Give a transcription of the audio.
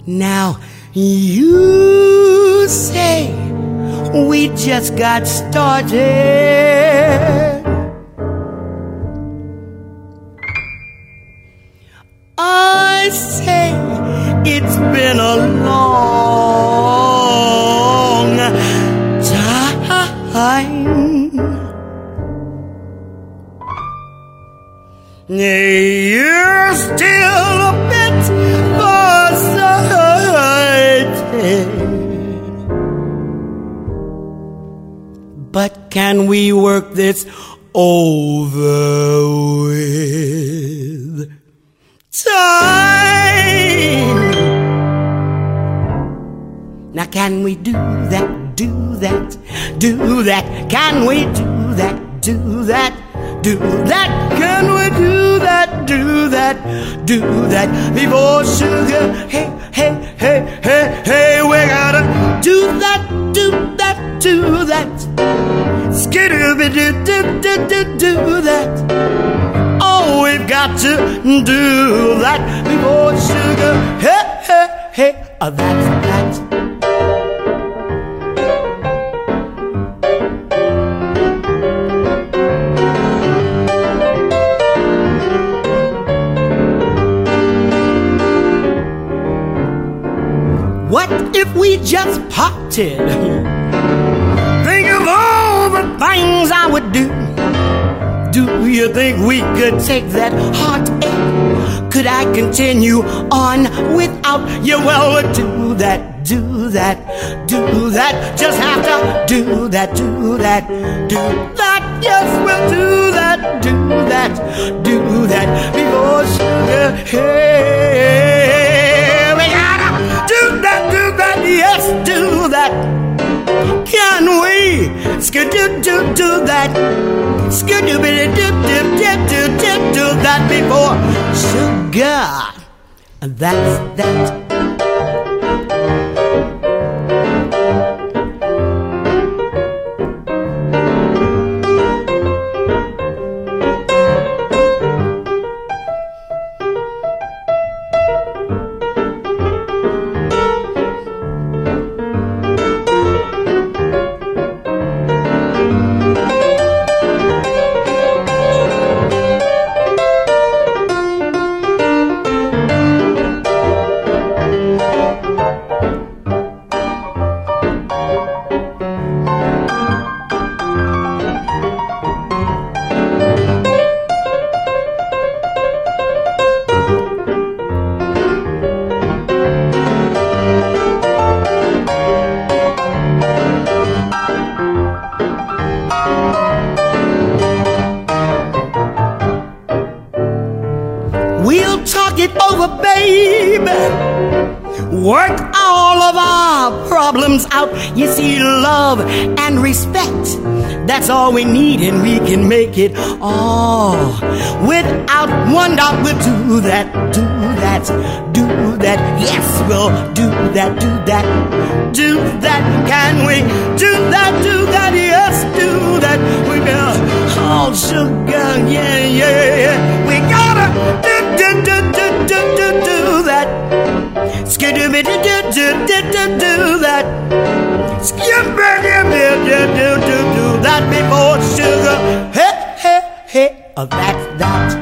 Now you say we just got started. I say it's been a long time. You're still a bit farsighted, but can we work this over with time? Now can we do that, do that, do that? Can we do that, do that, do that? Can we do that, do that, do that before sugar? Hey, hey, hey, hey, hey, we gotta do that, do that, do that. Skidoo-be-doo-doo-doo-doo that. Oh, we've got to do that before sugar. Hey, hey, hey, that's that. What if we just parted? Think of all the things I would do. Do you think we could take that heartache? Could I continue on without you? Well, do that, do that, do that. Just have to do that, do that, do that. Yes, we'll do that, do that, do that before sugar. Hey, we gotta do that, yes, do that. Can we skidoo-doo-doo that? Skidoo-be-doo-doo-doo-doo-doo that before sugar. That's that. We'll talk it over, baby. Work all of our problems out. You see, love and respect, that's all we need, and we can make it all. Without one doubt, we'll do that, do that, do that. Yes, we'll do that, do that, do that. Can we do that, do that? Yes, do that. We got all sugar, yeah, yeah, yeah. We gotta do that. Skidoo-be-doo-doo-doo-doo-doo that. Skidoo-be-doo-doo-doo-doo that before sugar. Hey, hey, hey, that's that.